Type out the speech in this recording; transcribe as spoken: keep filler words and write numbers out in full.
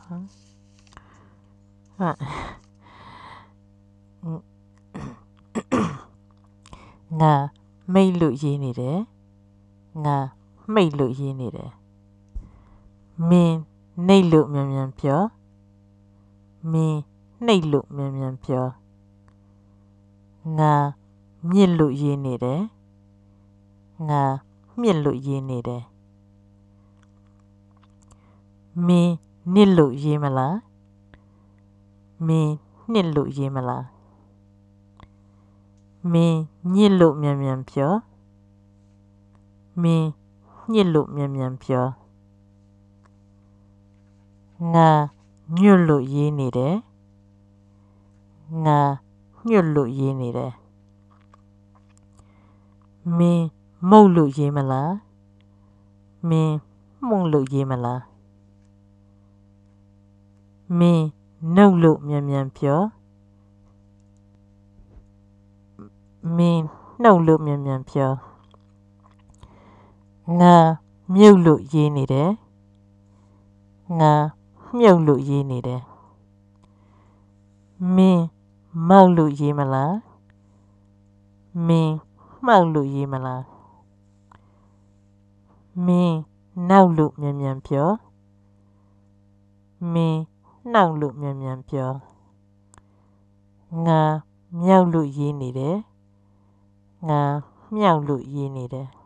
ငါမိတ်လို့ရေးနေတယ်ငါမိတ်လို့ရေးနေတယ်မင်းနှိတ်လို့မြန်မြန်ပြောမင်းနှိတ်လို့မြန်မြန်ပြောငါမြစ်လို့ရေးနေတယ်ငါမြစ်လို့ရေးနေတယ်မင်းနှစ်လို့ရေးမလားမင်းနှစ်လို့ရေးမလားမင်းညစ်လို့မြန်မြန်ပြောမင်းညစ်လို့မြန်မြန်ပြောငါညွတ်လို့ရေးနေတယ်ငါညွတ်လို့ရေးနေတယ်မင်းမုတ်လို့ရေးမလားမင်းမှုန့်လို့ရေးမလားမင်းနှုတ်လို့မြန်မြန်ပြောမင်းနှုတ်လို့မြန်မြန်ပြောငါမြုပ်လို့ရေးနေတယ်ငါမြုပ်လို့ရေးနေတယ်မင်းမောက်လို့ရေးမလားမင်းမှောက်လို့ရေးမလားမင်းနောက်လို့မြန်မြန်ပြောမင်းနှောက်လို့မြန်မြန်ပြောငါမြောက်လို့ရေးနေတယ်ငါမြောက်လို့ရေးနေတယ်